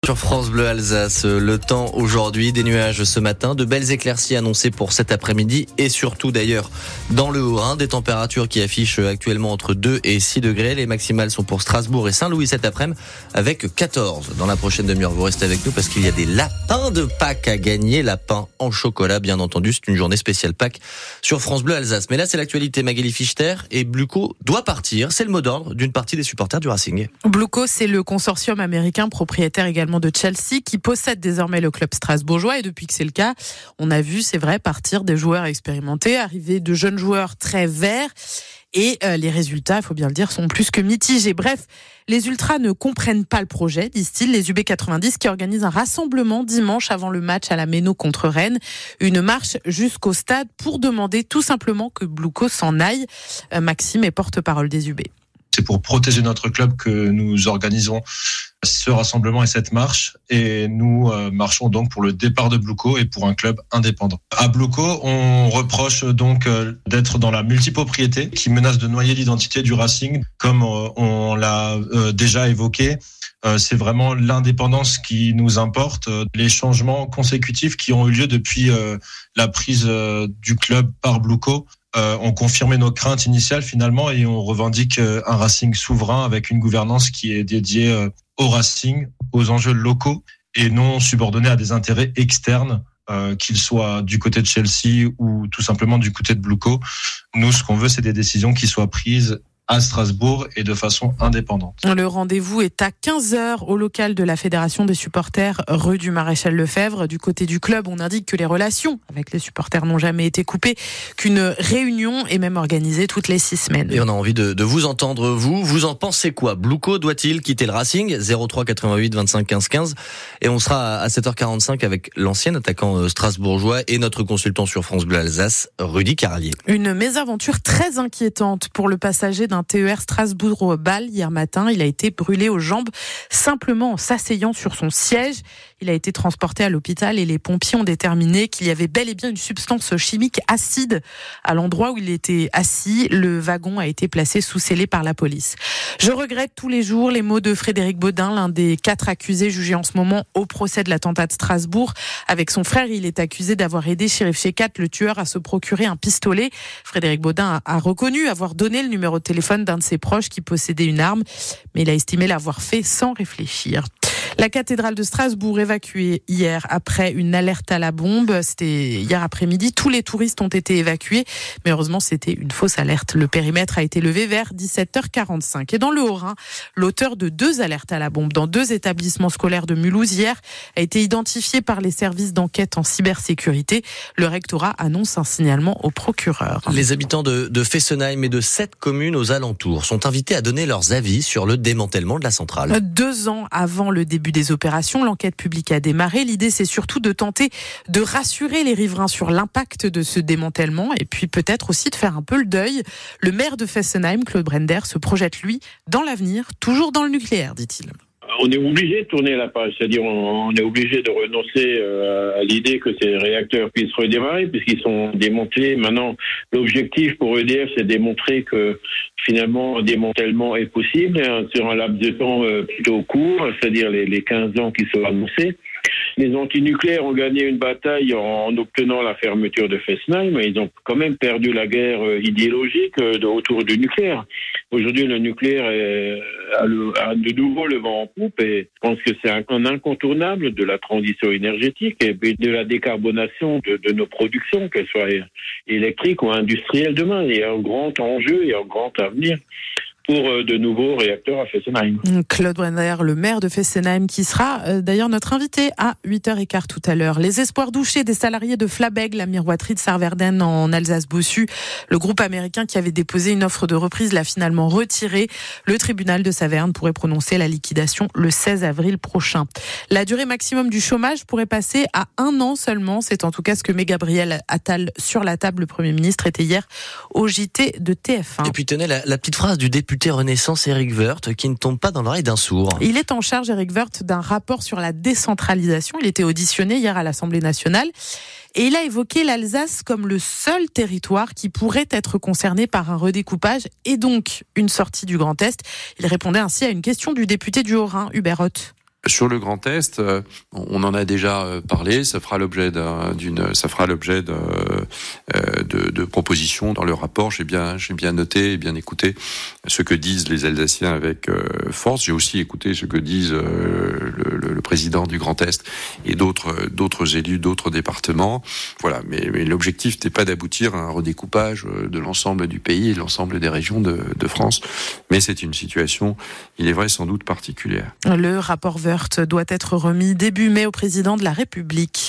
Sur France Bleu Alsace, le temps aujourd'hui, des nuages ce matin, de belles éclaircies annoncées pour cet après-midi et surtout d'ailleurs dans le Haut-Rhin, des températures qui affichent actuellement entre 2 et 6 degrés. Les maximales sont pour Strasbourg et Saint-Louis cet après-midi avec 14. Dans la prochaine demi-heure, vous restez avec nous parce qu'il y a des lapins de Pâques à gagner, lapins en chocolat bien entendu, c'est une journée spéciale Pâques sur France Bleu Alsace. Mais là c'est l'actualité, Magali Fichter, et Bluco doit partir, c'est le mot d'ordre d'une partie des supporters du Racing. Bluco, c'est le consortium américain propriétaire également de Chelsea qui possède désormais le club strasbourgeois, et depuis que c'est le cas, on a vu, c'est vrai, partir des joueurs expérimentés, arriver de jeunes joueurs très verts, et les résultats, il faut bien le dire, sont plus que mitigés. Bref, les ultras ne comprennent pas le projet, disent-ils, les UB90 qui organisent un rassemblement dimanche avant le match à la Méno contre Rennes, une marche jusqu'au stade pour demander tout simplement que Bluco s'en aille. Maxime est porte-parole des UB. C'est pour protéger notre club que nous organisons ce rassemblement et cette marche. Et nous marchons donc pour le départ de Bluco et pour un club indépendant. À Bluco, on reproche donc d'être dans la multipropriété qui menace de noyer l'identité du Racing. Comme on l'a déjà évoqué, c'est vraiment l'indépendance qui nous importe. Les changements consécutifs qui ont eu lieu depuis la prise du club par Bluco ont confirmé nos craintes initiales finalement, et on revendique un Racing souverain avec une gouvernance qui est dédiée au Racing, aux enjeux locaux et non subordonnée à des intérêts externes, qu'ils soient du côté de Chelsea ou tout simplement du côté de Bluco. Nous, ce qu'on veut, c'est des décisions qui soient prises à Strasbourg et de façon indépendante. Le rendez-vous est à 15h au local de la Fédération des supporters, rue du Maréchal Lefebvre. Du côté du club, on indique que les relations avec les supporters n'ont jamais été coupées, qu'une réunion est même organisée toutes les 6 semaines. Et on a envie de vous entendre, vous en pensez quoi? Bluco doit-il quitter le Racing? 03 88 25 15 15. Et on sera à 7h45 avec l'ancien attaquant strasbourgeois et notre consultant sur France Bleu Alsace, Rudy Caralier. Une mésaventure très inquiétante pour le passager d'un TER Strasbourg-Bâle hier matin. Il a été brûlé aux jambes simplement en s'asseyant sur son siège. Il a été transporté à l'hôpital et les pompiers ont déterminé qu'il y avait bel et bien une substance chimique acide à l'endroit où il était assis. Le wagon a été placé sous scellé par la police. Je regrette tous les jours les mots de Frédéric Baudin, l'un des 4 accusés jugés en ce moment au procès de l'attentat de Strasbourg. Avec son frère, il est accusé d'avoir aidé Chérif Shekat, le tueur, à se procurer un pistolet. Frédéric Baudin a reconnu avoir donné le numéro de téléphone d'un de ses proches qui possédait une arme, mais il a estimé l'avoir fait sans réfléchir. La cathédrale de Strasbourg évacuée hier après une alerte à la bombe. C'était hier après-midi. Tous les touristes ont été évacués, mais heureusement c'était une fausse alerte. Le périmètre a été levé vers 17h45. Et dans le Haut-Rhin, l'auteur de 2 alertes à la bombe dans 2 établissements scolaires de Mulhouse hier a été identifié par les services d'enquête en cybersécurité. Le rectorat annonce un signalement au procureur. Les habitants de Fessenheim et de 7 communes aux alentours sont invités à donner leurs avis sur le démantèlement de la centrale. 2 ans avant le début des opérations, l'enquête publique a démarré. L'idée, c'est surtout de tenter de rassurer les riverains sur l'impact de ce démantèlement et puis peut-être aussi de faire un peu le deuil. Le maire de Fessenheim, Claude Brender, se projette, lui, dans l'avenir, toujours dans le nucléaire, dit-il. On est obligé de tourner la page, c'est-à-dire on est obligé de renoncer à l'idée que ces réacteurs puissent redémarrer puisqu'ils sont démontés. Maintenant, l'objectif pour EDF, c'est de démontrer que finalement un démantèlement est possible sur un laps de temps plutôt court, c'est-à-dire les 15 ans qui sont annoncés. Les antinucléaires ont gagné une bataille en obtenant la fermeture de Fessenheim, mais ils ont quand même perdu la guerre idéologique autour du nucléaire. Aujourd'hui, le nucléaire a de nouveau le vent en poupe et je pense que c'est un incontournable de la transition énergétique et de la décarbonation de nos productions, qu'elles soient électriques ou industrielles demain. Il y a un grand enjeu et un grand avenir pour de nouveaux réacteurs à Fessenheim. Claude Brender, le maire de Fessenheim, qui sera d'ailleurs notre invité à 8h15 tout à l'heure. Les espoirs douchés des salariés de Flabeg, la miroiterie de Sarverden en Alsace-Bossu. Le groupe américain qui avait déposé une offre de reprise l'a finalement retirée. Le tribunal de Saverne pourrait prononcer la liquidation le 16 avril prochain. La durée maximum du chômage pourrait passer à 1 an seulement. C'est en tout cas ce que met Gabriel Attal sur la table. Le Premier ministre était hier au JT de TF1. Et puis tenez la petite phrase du député Renaissance Éric Woerth qui ne tombe pas dans l'oreille d'un sourd. Il est en charge, Éric Woerth, d'un rapport sur la décentralisation. Il était auditionné hier à l'Assemblée nationale et il a évoqué l'Alsace comme le seul territoire qui pourrait être concerné par un redécoupage et donc une sortie du Grand Est. Il répondait ainsi à une question du député du Haut-Rhin, Hubert Ott. Sur le Grand Est, on en a déjà parlé. Ça fera l'objet de propositions dans le rapport. J'ai bien noté et bien écouté ce que disent les Alsaciens avec force. J'ai aussi écouté ce que disent le président du Grand Est et d'autres élus d'autres départements. Voilà. Mais l'objectif n'est pas d'aboutir à un redécoupage de l'ensemble du pays et de l'ensemble des régions de France. Mais c'est une situation, il est vrai, sans doute particulière. Le rapport Woerth doit être remis début mai au président de la République.